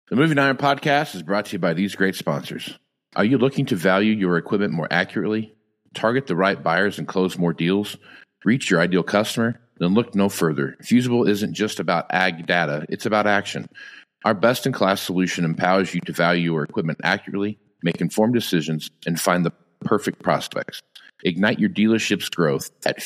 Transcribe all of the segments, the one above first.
The Moving Iron Podcast is brought to you by these great sponsors. Are you looking to value your equipment more accurately, target the right buyers and close more deals, reach your ideal customer? Then look no further. Fusible isn't just about ag data, it's about action. Our best-in-class solution empowers you to value your equipment accurately, make informed decisions, and find the perfect prospects. Ignite your dealership's growth at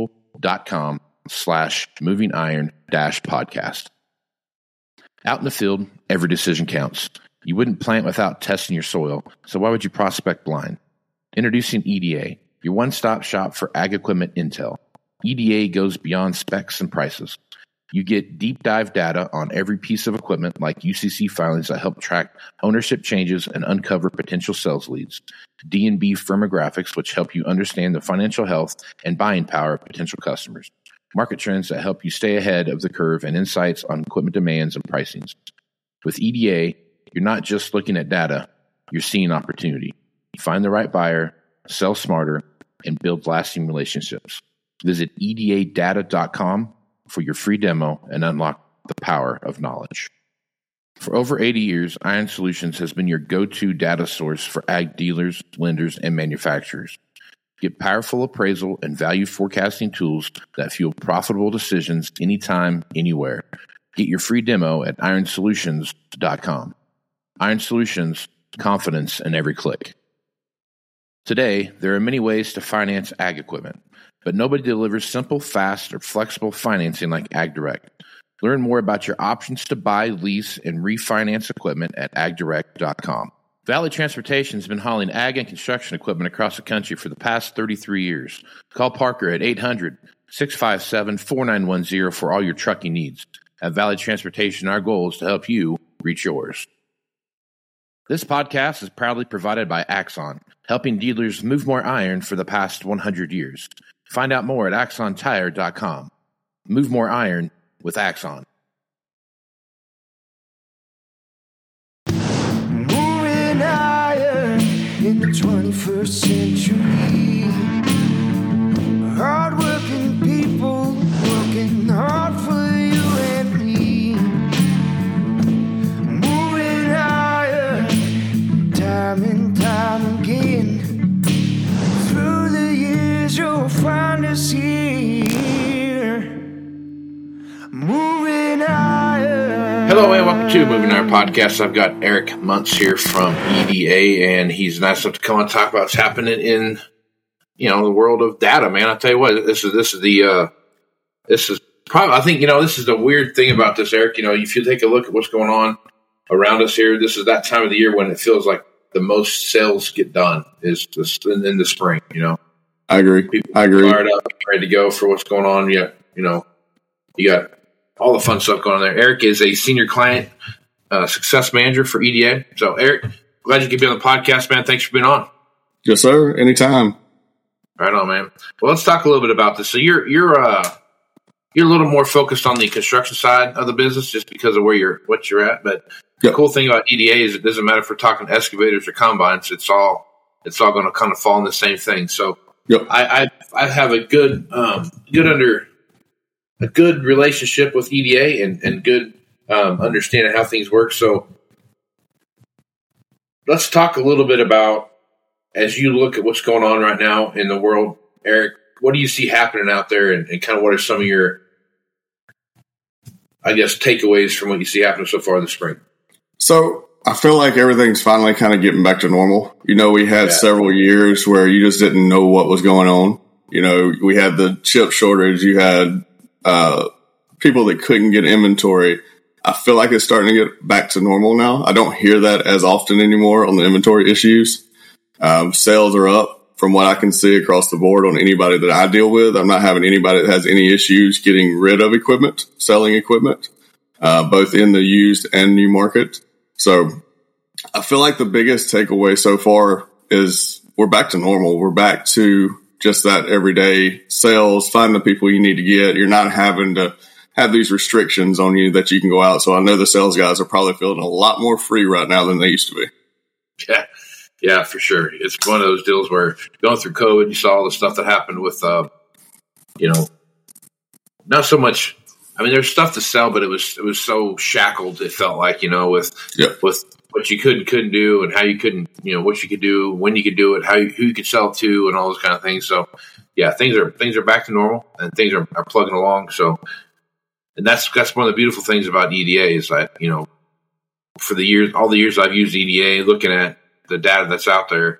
fusible.com/movingiron-podcast. Out in the field, every decision counts. You wouldn't plant without testing your soil, so why would you prospect blind? Introducing EDA, your one-stop shop for ag equipment intel. EDA goes beyond specs and prices. You get deep dive data on every piece of equipment like UCC filings that help track ownership changes and uncover potential sales leads. D&B firmographics, which help you understand the financial health and buying power of potential customers. Market trends that help you stay ahead of the curve, and insights on equipment demands and pricings. With EDA, you're not just looking at data, you're seeing opportunity. Find the right buyer, sell smarter, and build lasting relationships. Visit edadata.com for your free demo and unlock the power of knowledge. For over 80 years, Iron Solutions has been your go-to data source for ag dealers, lenders, and manufacturers. Get powerful appraisal and value forecasting tools that fuel profitable decisions anytime, anywhere. Get your free demo at ironsolutions.com. Iron Solutions, confidence in every click. Today, there are many ways to finance ag equipment, but nobody delivers simple, fast, or flexible financing like AgDirect. Learn more about your options to buy, lease, and refinance equipment at agdirect.com. Valley Transportation has been hauling ag and construction equipment across the country for the past 33 years. Call Parker at 800-657-4910 for all your trucking needs. At Valley Transportation, our goal is to help you reach yours. This podcast is proudly provided by Axon, helping dealers move more iron for the past 100 years. Find out more at axontire.com. Move more iron with Axon. Moving iron in the 21st century. Hard-working people working hard for you and me. Moving iron time and time again. Through the years you'll find us here. Moving iron. Hello and welcome to Moving Iron Podcast. I've got Eric Muntz here from EDA, and he's nice enough to come on and talk about what's happening in the world of data, man. I tell you what, this is probably, I think, this is the weird thing about this, Eric. If you take a look at what's going on around us here, this is that time of the year when it feels like the most sales get done is just in the spring. I agree. People are fired up, ready to go for what's going on. You got all the fun stuff going on there. Eric is a senior client success manager for EDA. So, Eric, glad you could be on the podcast, man. Thanks for being on. Yes, sir. Anytime. Right on, man. Well, let's talk a little bit about this. So you're a little more focused on the construction side of the business just because of what you're at. But the cool thing about EDA is it doesn't matter if we're talking excavators or combines. It's all going to kind of fall in the same thing. So I have a good relationship with EDA and good understanding how things work. So let's talk a little bit about, as you look at what's going on right now in the world, Eric, what do you see happening out there, and kind of what are some of your, I guess, takeaways from what you see happening so far this spring? So I feel like everything's finally kind of getting back to normal. We had several years where you just didn't know what was going on. We had the chip shortage. You had people that couldn't get inventory. I feel like it's starting to get back to normal now. I don't hear that as often anymore on the inventory issues. Sales are up from what I can see across the board on anybody that I deal with. I'm not having anybody that has any issues getting rid of equipment, selling equipment, both in the used and new market. So I feel like the biggest takeaway so far is we're back to normal. We're back to just that everyday sales, find the people you need to get. You're not having to have these restrictions on you that you can go out. So I know the sales guys are probably feeling a lot more free right now than they used to be. Yeah, for sure. It's one of those deals where going through COVID, you saw all the stuff that happened with, not so much I mean, there's stuff to sell, but it was so shackled. It felt like, with what you could and couldn't do, and how you couldn't, what you could do, when you could do it, who you could sell to, and all those kind of things. So, yeah, things are back to normal, and things are plugging along. So, and that's one of the beautiful things about EDA is that, for all the years I've used EDA, looking at the data that's out there,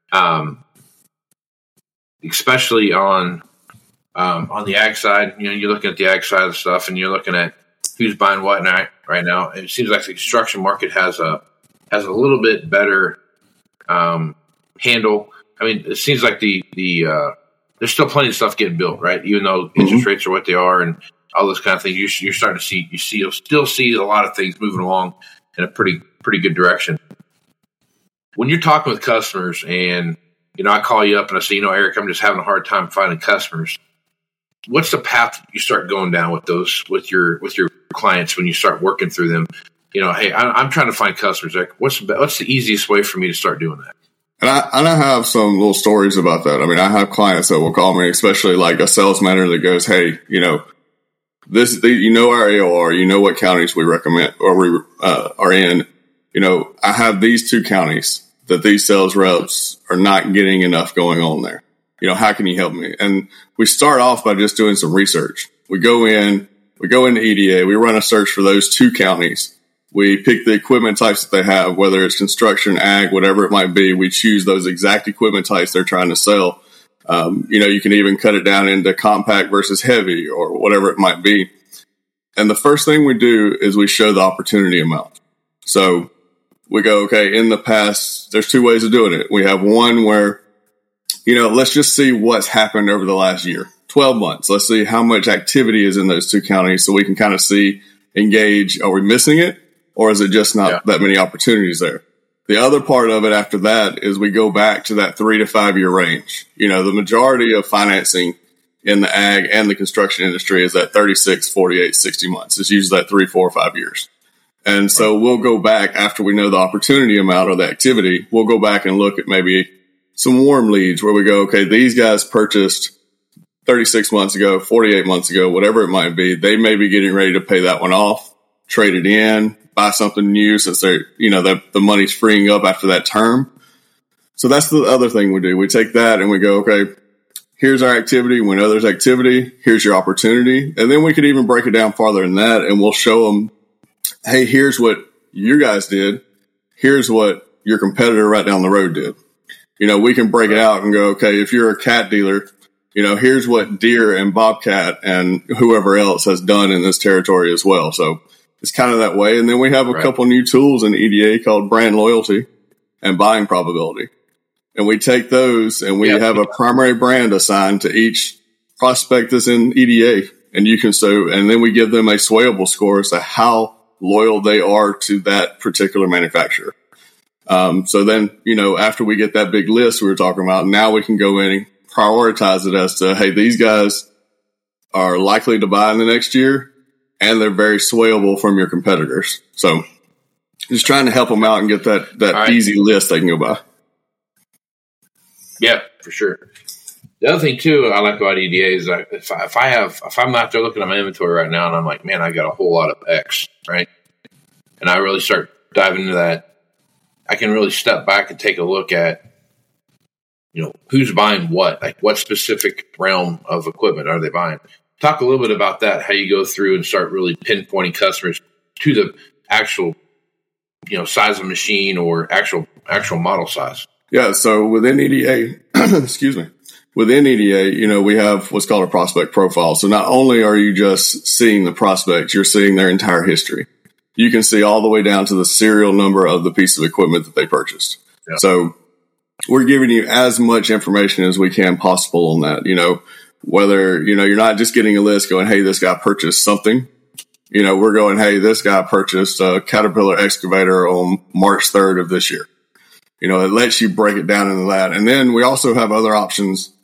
especially on the ag side, you're looking at the ag side of stuff, and you're looking at who's buying what right now. It seems like the construction market has a little bit better handle. I mean, it seems like there's still plenty of stuff getting built, right? Even though interest rates are what they are and all those kind of things, you're starting to you'll still see a lot of things moving along in a pretty good direction. When you're talking with customers, and I call you up and I say, Eric, I'm just having a hard time finding customers. What's the path you start going down with your clients when you start working through them? Hey, I'm trying to find customers. Like, what's the easiest way for me to start doing that? And I have some little stories about that. I mean, I have clients that will call me, especially like a sales manager that goes, "Hey, this, our AOR, what counties we recommend or we are in. I have these 2 counties that these sales reps are not getting enough going on there. How can you help me?" And we start off by just doing some research. We go into EDA, we run a search for those 2 counties. We pick the equipment types that they have, whether it's construction, ag, whatever it might be. We choose those exact equipment types they're trying to sell. You can even cut it down into compact versus heavy or whatever it might be. And the first thing we do is we show the opportunity amount. So we go, okay, in the past, there's 2 ways of doing it. We have one where, let's just see what's happened over the last year, 12 months. Let's see how much activity is in those 2 counties so we can kind of engage, are we missing it? Or is it just not that many opportunities there? The other part of it after that is we go back to that 3 to 5 year range. The majority of financing in the ag and the construction industry is at 36, 48, 60 months. It's usually that 3, 4, 5 years. And so we'll go back after we know the opportunity amount or the activity. We'll go back and look at maybe some warm leads where we go, okay, these guys purchased 36 months ago, 48 months ago, whatever it might be. They may be getting ready to pay that one off, trade it in, buy something new since they're, the money's freeing up after that term. So that's the other thing we do. We take that and we go, okay, here's our activity. We know there's activity. Here's your opportunity. And then we could even break it down farther than that, and we'll show them, hey, here's what you guys did. Here's what your competitor right down the road did. We can break it out and go, okay, if you're a cat dealer, here's what Deere and Bobcat and whoever else has done in this territory as well. So it's kind of that way. And then we have a couple new tools in EDA called brand loyalty and buying probability. And we take those and we have a primary brand assigned to each prospect that's in EDA. And and then we give them a swayable score as to how loyal they are to that particular manufacturer. So then, after we get that big list we were talking about, now we can go in and prioritize it as to, hey, these guys are likely to buy in the next year, and they're very swayable from your competitors. So just trying to help them out and get that easy list they can go by. Yeah, for sure. The other thing too I like about EDA is that if I'm out there looking at my inventory right now and I'm like, man, I got a whole lot of X, right? And I really start diving into that, I can really step back and take a look at, who's buying what, like what specific realm of equipment are they buying? Talk a little bit about that, how you go through and start really pinpointing customers to the actual, size of machine or actual model size. Yeah. So within EDA, within EDA, we have what's called a prospect profile. So not only are you just seeing the prospect, you're seeing their entire history. You can see all the way down to the serial number of the piece of equipment that they purchased. Yeah. So we're giving you as much information as we can possible on that, whether, you're not just getting a list going, hey, this guy purchased something. We're going, hey, this guy purchased a Caterpillar excavator on March 3rd of this year. It lets you break it down into that. And then we also have other options,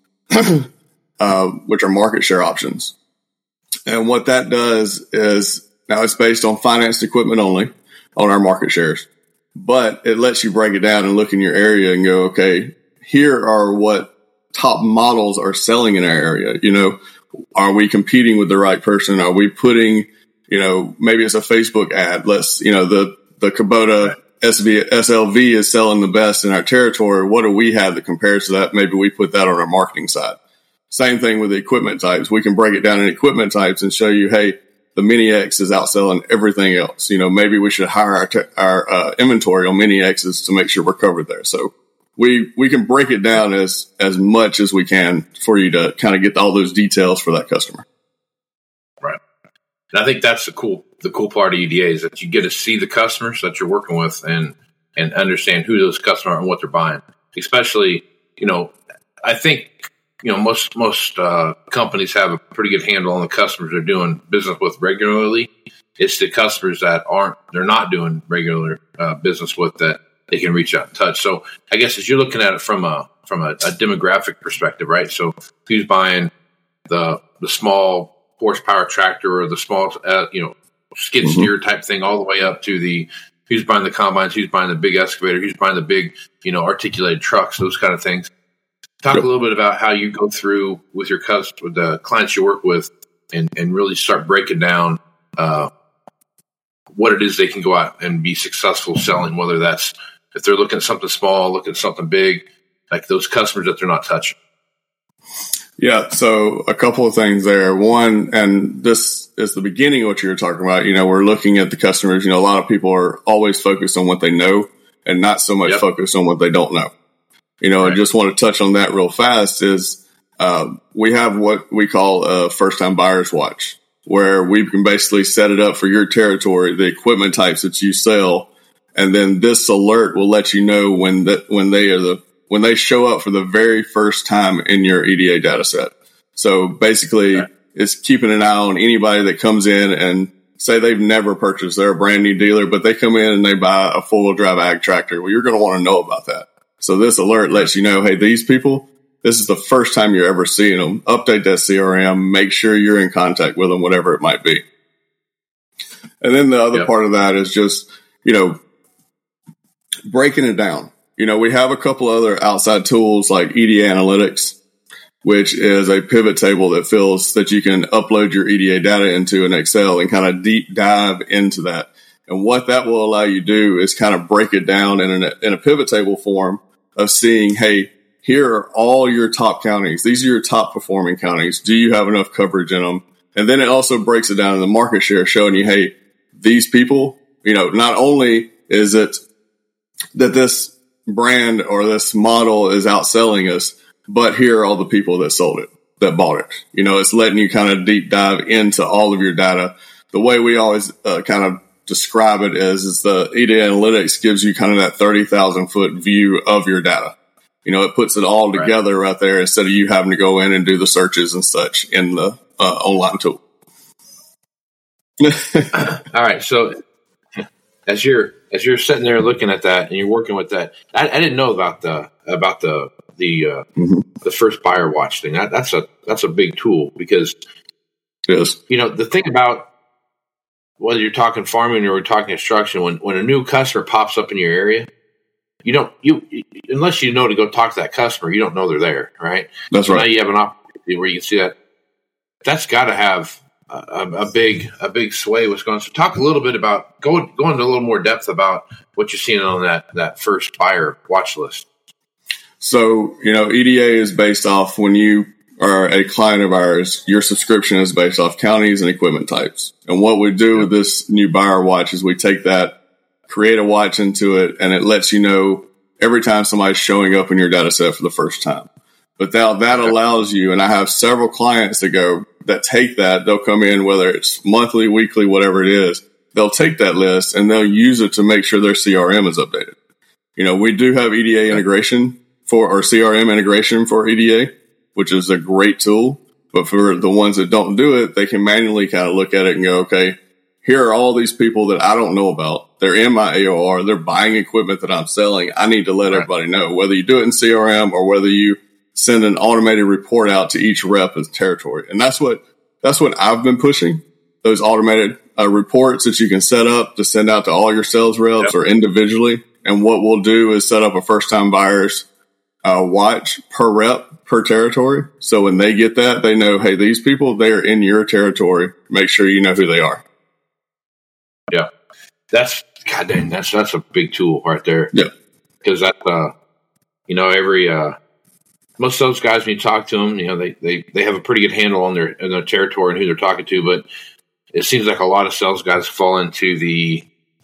which are market share options. And what that does is, now it's based on financed equipment only on our market shares, but it lets you break it down and look in your area and go, okay, here are what top models are selling in our area. are we competing with the right person? Are we putting, maybe it's a Facebook ad. The Kubota SLV is selling the best in our territory. What do we have that compares to that? Maybe we put that on our marketing side. Same thing with the equipment types. We can break it down in equipment types and show you, hey, the Mini X is outselling everything else. Maybe we should hire our inventory on Mini X's to make sure we're covered there. So we can break it down as much as we can for you to kind of get all those details for that customer. Right. And I think that's the cool part of EDA is that you get to see the customers that you're working with and understand who those customers are and what they're buying. Especially, I think, most companies have a pretty good handle on the customers they're doing business with regularly. It's the customers that they're not doing regular business with that they can reach out and touch. So I guess as you're looking at it from a demographic perspective, right? So who's buying the small horsepower tractor or the small, skid steer type thing, all the way up to who's buying the combines, who's buying the big excavator, who's buying the big, articulated trucks, those kind of things. Talk a little bit about how you go through with your with the clients you work with and really start breaking down what it is they can go out and be successful selling, whether that's if they're looking at something small, looking at something big, like those customers that they're not touching. Yeah, so a couple of things there. One, and this is the beginning of what you were talking about, we're looking at the customers. A lot of people are always focused on what they know and not so much focused on what they don't know. I just want to touch on that real fast is we have what we call a first-time buyer's watch, where we can basically set it up for your territory, the equipment types that you sell, and then this alert will let you know when they show up for the very first time in your EDA data set. So basically, it's keeping an eye on anybody that comes in and say they've never purchased, they're a brand new dealer, but they come in and they buy a four-wheel drive ag tractor. Well, you're going to want to know about that. So this alert lets you know, hey, these people, this is the first time you're ever seeing them. Update that CRM, make sure you're in contact with them, whatever it might be. And then the other part of that is just, breaking it down. We have a couple other outside tools like EDA Analytics, which is a pivot table that you can upload your EDA data into in Excel and kind of deep dive into that. And what that will allow you to do is kind of break it down in a pivot table form of seeing, hey, here are all your top counties. These are your top performing counties. Do you have enough coverage in them? And then it also breaks it down in the market share, showing you, hey, these people, not only is it that this brand or this model is outselling us, but here are all the people that sold it, that bought it. It's letting you kind of deep dive into all of your data. The way we always kind of describe it is the EDA Analytics gives you kind of that 30,000 foot view of your data. It puts it all together right there instead of you having to go in and do the searches and such in the online tool. All right. So as you're sitting there looking at that and you're working with that, I didn't know about the first buyer watch thing. That's a big tool because the thing about whether you're talking farming or we're talking construction, when a new customer pops up in your area, unless you know to go talk to that customer, you don't know they're there, right? That's right. Now you have an opportunity where you can see that. That's got to have a big sway what's going on. So talk a little bit about go into a little more depth about what you're seeing on that first buyer watch list. So EDA is based off when you are a client of ours, your subscription is based off counties and equipment types. And what we do with this new buyer watch is we take that, create a watch into it, and it lets you know every time somebody's showing up in your data set for the first time. But now that allows you, and I have several clients that take that, they'll come in, whether it's monthly, weekly, whatever it is, they'll take that list and they'll use it to make sure their CRM is updated. We do have EDA integration or CRM integration for EDA, which is a great tool. But for the ones that don't do it, they can manually kind of look at it and go, okay, here are all these people that I don't know about. They're in my AOR. They're buying equipment that I'm selling. I need to let everybody know, whether you do it in CRM or whether you send an automated report out to each rep of the territory. And that's what I've been pushing, those automated reports that you can set up to send out to all your sales reps or individually. And what we'll do is set up a first-time buyers watch per rep per territory. So when they get that, they know, hey, these people, they're in your territory. Make sure you know who they are. Yeah. That's a big tool right there. Yeah. Because that, every, most of those guys, when you talk to them, they have a pretty good handle on their territory and who they're talking to, but it seems like a lot of sales guys fall into the,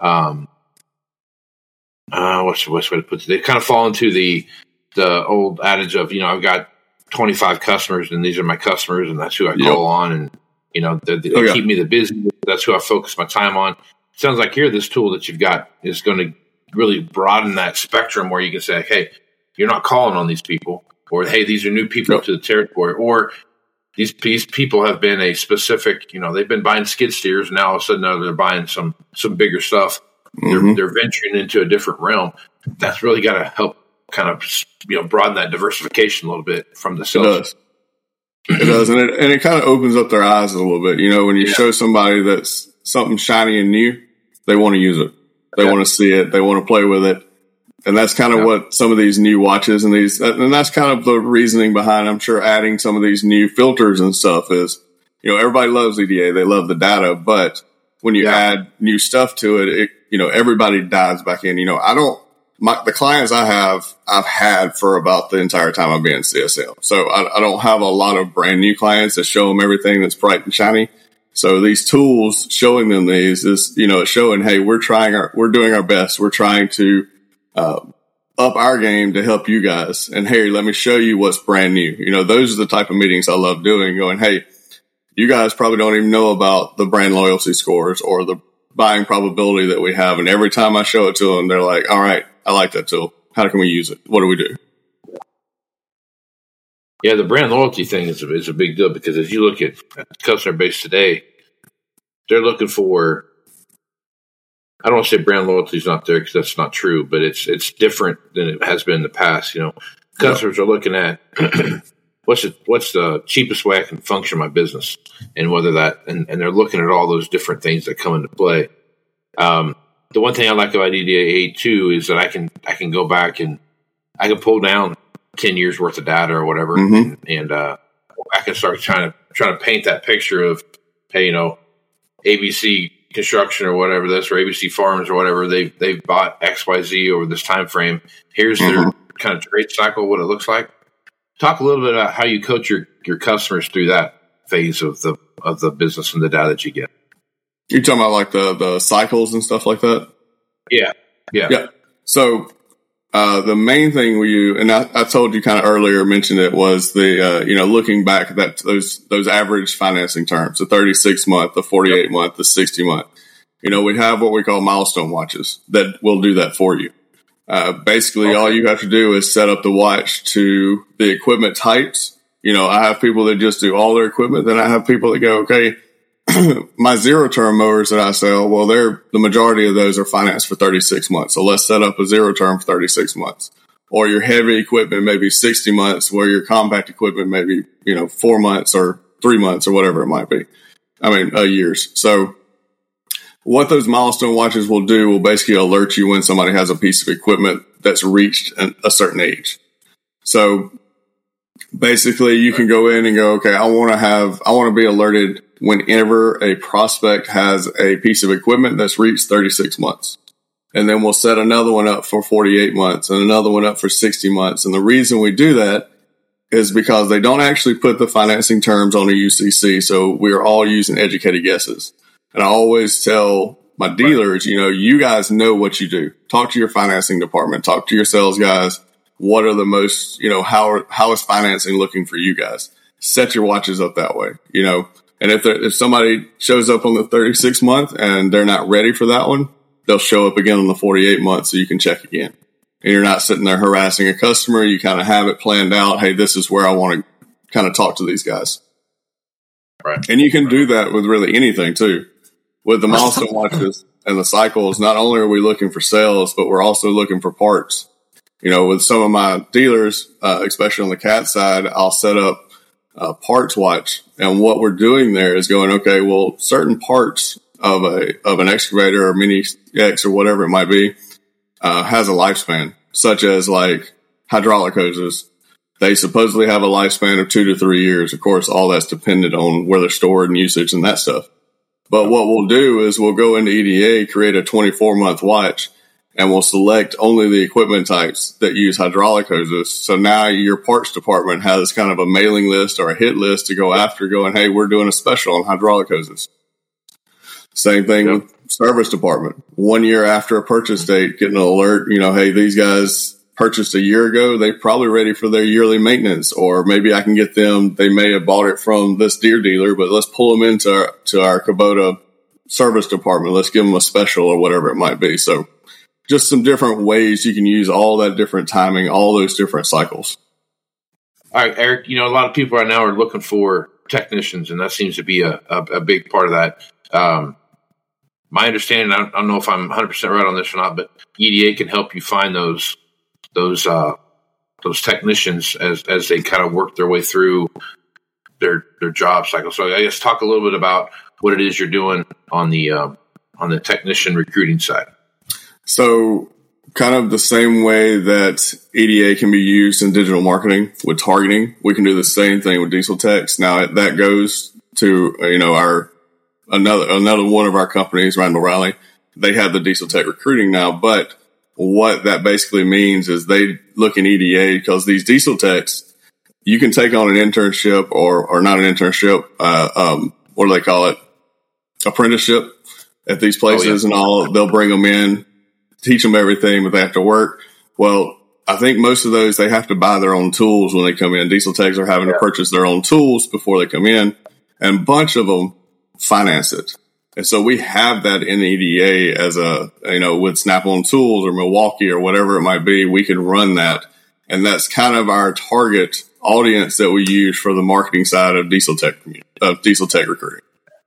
what's the way to put it? They kind of fall into the old adage of, I've got 25 customers and these are my customers and that's who I call on. And, they keep me the busy. That's who I focus my time on. It sounds like here, this tool that you've got is going to really broaden that spectrum where you can say, hey, you're not calling on these people, or, hey, these are new people to the territory, or these people have been a specific, they've been buying skid steers. And now all of a sudden they're buying some bigger stuff. Mm-hmm. They're venturing into a different realm. That's really got to help kind of, broaden that diversification a little bit from the sales. It does. And it kind of opens up their eyes a little bit. When you show somebody that's something shiny and new, they want to use it. They want to see it. They want to play with it. And that's kind of what some of these new watches and that's kind of the reasoning behind, I'm sure, adding some of these new filters and stuff is, everybody loves EDA. They love the data, but when you add new stuff to it, everybody dives back in. The clients I've had for about the entire time I've been in CSL. So I don't have a lot of brand new clients that show them everything that's bright and shiny. So these tools, showing them these is, it's showing, hey, we're doing our best. We're trying to up our game to help you guys. And hey, let me show you what's brand new. Those are the type of meetings I love doing, going, hey, you guys probably don't even know about the brand loyalty scores or the buying probability that we have. And every time I show it to them, they're like, all right, I like that tool. How can we use it? What do we do? Yeah, the brand loyalty thing is a big deal because as you look at the customer base today, they're looking for, I don't want to say brand loyalty is not there because that's not true, but it's different than it has been in the past. Customers are looking at what's the cheapest way I can function my business, and whether that and they're looking at all those different things that come into play. The one thing I like about EDA 8 too is that I can go back and I can pull down 10 years worth of data or whatever, and I can start trying to paint that picture of, hey, ABC Construction or whatever this, or ABC Farms or whatever, they've bought XYZ over this time frame. Here's their kind of trade cycle, what it looks like. Talk a little bit about how you coach your customers through that phase of the business and the data that you get. You're talking about like the cycles and stuff like that? Yeah. So the main thing and I told you kind of earlier, mentioned it, was the looking back at those average financing terms, the 36-month, the 48-month, the 60-month. We have what we call milestone watches that will do that for you. Basically, all you have to do is set up the watch to the equipment types. I have people that just do all their equipment. Then I have people that go, okay, my zero-term mowers that I sell, well, the majority of those are financed for 36 months. So let's set up a zero-term for 36 months. Or your heavy equipment may be 60 months, where your compact equipment may be, 4 months or 3 months or whatever it might be. Years. So what those milestone watches will do will basically alert you when somebody has a piece of equipment that's reached a certain age. So basically you can go in and go, okay, I want to be alerted whenever a prospect has a piece of equipment that's reached 36 months. And then we'll set another one up for 48 months and another one up for 60 months. And the reason we do that is because they don't actually put the financing terms on a UCC. So we're all using educated guesses. And I always tell my dealers, you guys know what you do. Talk to your financing department, talk to your sales guys. What are the most, how is financing looking for you guys? Set your watches up that way, And if somebody shows up on the 36 month and they're not ready for that one, they'll show up again on the 48 month so you can check again. And you're not sitting there harassing a customer. You kind of have it planned out. Hey, this is where I want to kind of talk to these guys. Right. And you can do that with really anything too. With the milestone watches and the cycles, not only are we looking for sales, but we're also looking for parts. With some of my dealers, especially on the CAT side, I'll set up a parts watch. And what we're doing there is going, okay, well, certain parts of an excavator or mini X or whatever it might be, has a lifespan, such as like hydraulic hoses. They supposedly have a lifespan of 2 to 3 years. Of course, all that's dependent on where they're stored and usage and that stuff. But what we'll do is we'll go into EDA, create a 24-month watch, and we'll select only the equipment types that use hydraulic hoses. So now your parts department has kind of a mailing list or a hit list to go after, going, hey, we're doing a special on hydraulic hoses. Same thing with service department. 1 year after a purchase date, getting an alert, hey, these guys purchased a year ago. They're probably ready for their yearly maintenance, or maybe I can get them. They may have bought it from this Deere dealer, but let's pull them into our Kubota service department. Let's give them a special or whatever it might be. So just some different ways you can use all that different timing, all those different cycles. All right, Eric, a lot of people right now are looking for technicians, and that seems to be a big part of that. My understanding, I don't know if I'm 100% right on this or not, but EDA can help you find those technicians as they kind of work their way through their job cycle. So I guess talk a little bit about what it is you're doing on the technician recruiting side. So kind of the same way that EDA can be used in digital marketing with targeting, we can do the same thing with diesel techs. Now that goes to, our another one of our companies, Randall Riley. They have the diesel tech recruiting now, but what that basically means is they look in EDA because these diesel techs, you can take on an internship or not an internship. What do they call it? Apprenticeship at these places and all. They'll bring them in, teach them everything, but they have to work. Well, I think most of those, they have to buy their own tools when they come in. Diesel techs are having to purchase their own tools before they come in, and a bunch of them finance it. And so we have that in EDA as with Snap-on Tools or Milwaukee or whatever it might be, we can run that. And that's kind of our target audience that we use for the marketing side of diesel tech recruiting.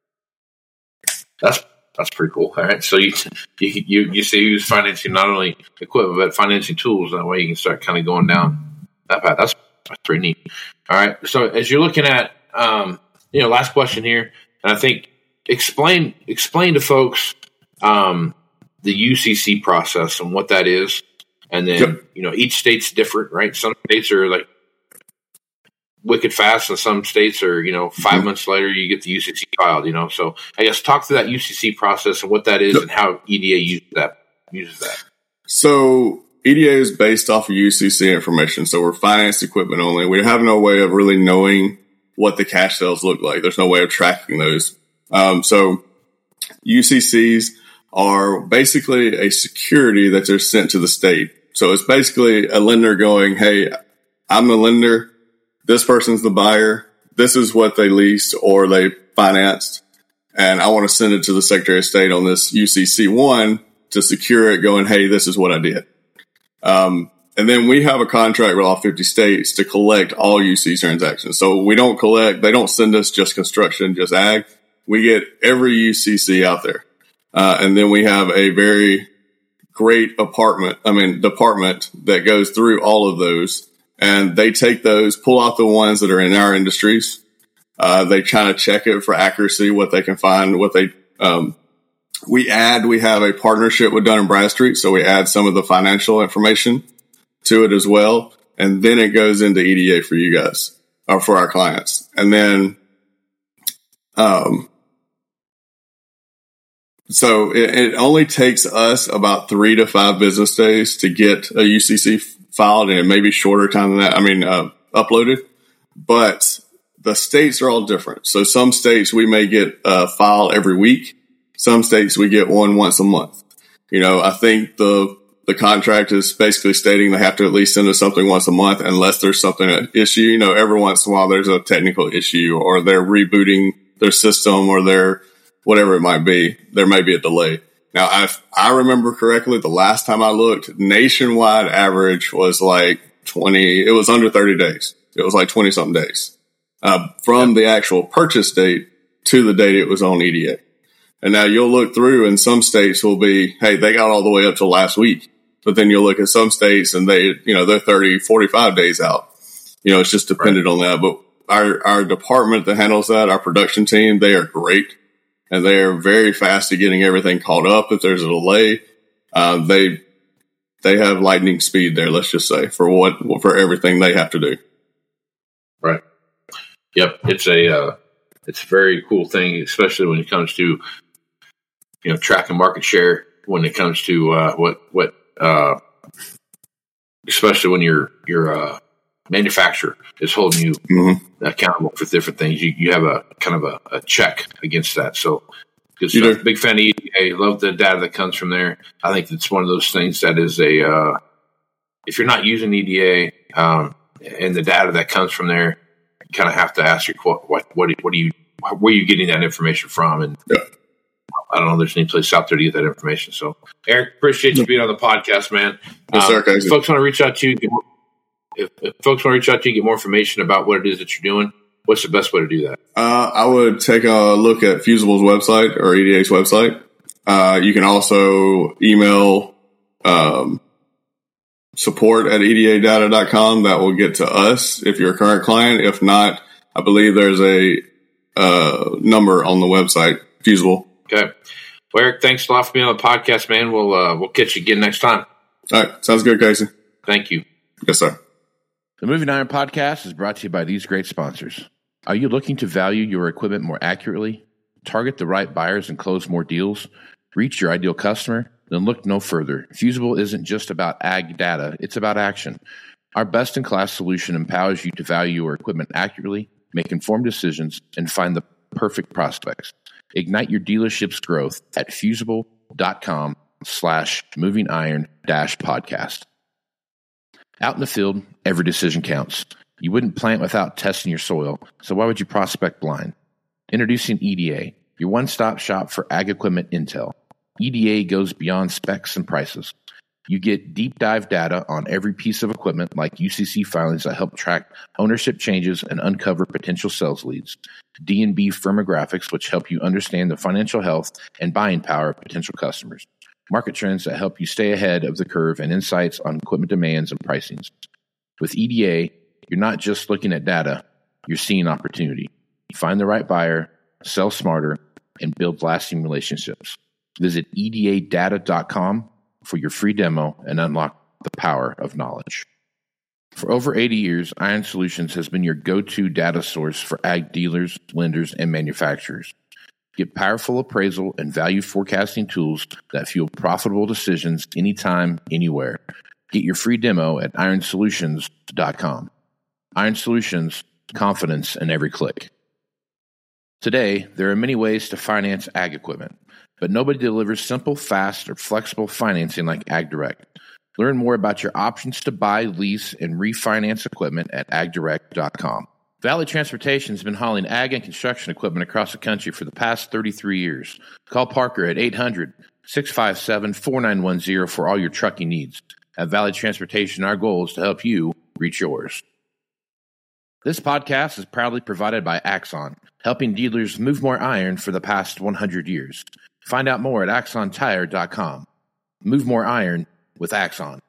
That's pretty cool. All right. So you say you use financing not only equipment, but financing tools. That way you can start kind of going down that path. That's pretty neat. All right. So as you're looking at, last question here, and I think explain to folks the UCC process and what that is. And then, each state's different, right? Some states are like wicked fast, and some states are, 5 months later you get the UCC filed, So I guess talk through that UCC process and what that is and how EDA uses that. So EDA is based off of UCC information. So we're financed equipment only. We have no way of really knowing what the cash sales look like. There's no way of tracking those. So UCCs are basically a security that they're sent to the state. So it's basically a lender going, hey, I'm the lender. This person's the buyer. This is what they leased or they financed. And I want to send it to the Secretary of State on this UCC1 to secure it, going, hey, this is what I did. And then we have a contract with all 50 states to collect all UC transactions. So we don't collect, they don't send us just construction, just ag. We get every UCC out there. And then we have a very great department that goes through all of those. And they take those, pull out the ones that are in our industries. They kind of check it for accuracy, what they can find, we have a partnership with Dun & Bradstreet. So we add some of the financial information to it as well. And then it goes into EDA for you guys or for our clients. And then, so it only takes us about 3 to 5 business days to get a UCC filed, and it may be shorter time than that. Uploaded, but the states are all different. So some states we may get a file every week. Some states we get one once a month. I think the contract is basically stating they have to at least send us something once a month unless there's something an issue. Every once in a while there's a technical issue or they're rebooting their system or their whatever it might be. There may be a delay. Now, if I remember correctly, the last time I looked, nationwide average was like 20. It was under 30 days. It was like 20 something days from the actual purchase date to the date it was on EDA. And now you'll look through and some states will be, hey, they got all the way up to last week. But then you'll look at some states and they're 30, 45 days out. It's just dependent on that. But our department that handles that, our production team, they are great. And they are very fast at getting everything caught up. If there's a delay, they have lightning speed there. Let's just say for everything they have to do. Right. Yep. It's a very cool thing, especially when it comes to, tracking market share, when it comes to especially when your manufacturer is holding you accountable for different things. You have a kind of a check against that. So good stuff. Big fan of EDA. Love the data that comes from there. I think it's one of those things that is if you're not using EDA and the data that comes from there, you kind of have to ask where are you getting that information from? And I don't know, there's any place out there to get that information. So, Eric, appreciate you being on the podcast, man. Yes, sir, if folks want to reach out to you, if folks want to reach out to you, get more information about what it is that you're doing, what's the best way to do that? I would take a look at Fusible's website or EDA's website. You can also email support@edadata.com. That will get to us if you're a current client. If not, I believe there's a number on the website, Fusible. Okay. Well, Eric, thanks a lot for being on the podcast, man. We'll catch you again next time. All right. Sounds good, Casey. Thank you. Yes, sir. The Moving Iron Podcast is brought to you by these great sponsors. Are you looking to value your equipment more accurately, target the right buyers and close more deals, reach your ideal customer? Then look no further. Fusible isn't just about ag data, it's about action. Our best-in-class solution empowers you to value your equipment accurately, make informed decisions, and find the perfect prospects. Ignite your dealership's growth at fusible.com/movingiron-podcast. Out in the field, every decision counts. You wouldn't plant without testing your soil, so why would you prospect blind? Introducing EDA, your one-stop shop for ag equipment intel. EDA goes beyond specs and prices. You get deep dive data on every piece of equipment like UCC filings that help track ownership changes and uncover potential sales leads. D&B firmographics, which help you understand the financial health and buying power of potential customers. Market trends that help you stay ahead of the curve, and insights on equipment demands and pricings. With EDA, you're not just looking at data, you're seeing opportunity. Find the right buyer, sell smarter, and build lasting relationships. Visit edadata.com for your free demo and unlock the power of knowledge. For over 80 years, Iron Solutions has been your go-to data source for ag dealers, lenders, and manufacturers. Get powerful appraisal and value forecasting tools that fuel profitable decisions anytime, anywhere. Get your free demo at ironsolutions.com. Iron Solutions, confidence in every click. Today, there are many ways to finance ag equipment, but nobody delivers simple, fast, or flexible financing like AgDirect. Learn more about your options to buy, lease, and refinance equipment at agdirect.com. Valley Transportation has been hauling ag and construction equipment across the country for the past 33 years. Call Parker at 800-657-4910 for all your trucking needs. At Valley Transportation, our goal is to help you reach yours. This podcast is proudly provided by Axon, helping dealers move more iron for the past 100 years. Find out more at axontire.com. Move more iron with Axon.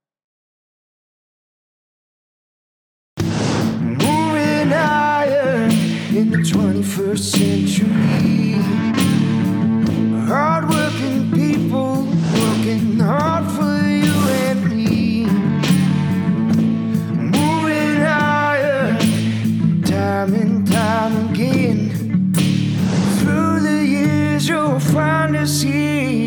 Moving iron in the 21st century. Hard-working people working hard for you and me. Moving iron time and time again. Through the years you'll find us here.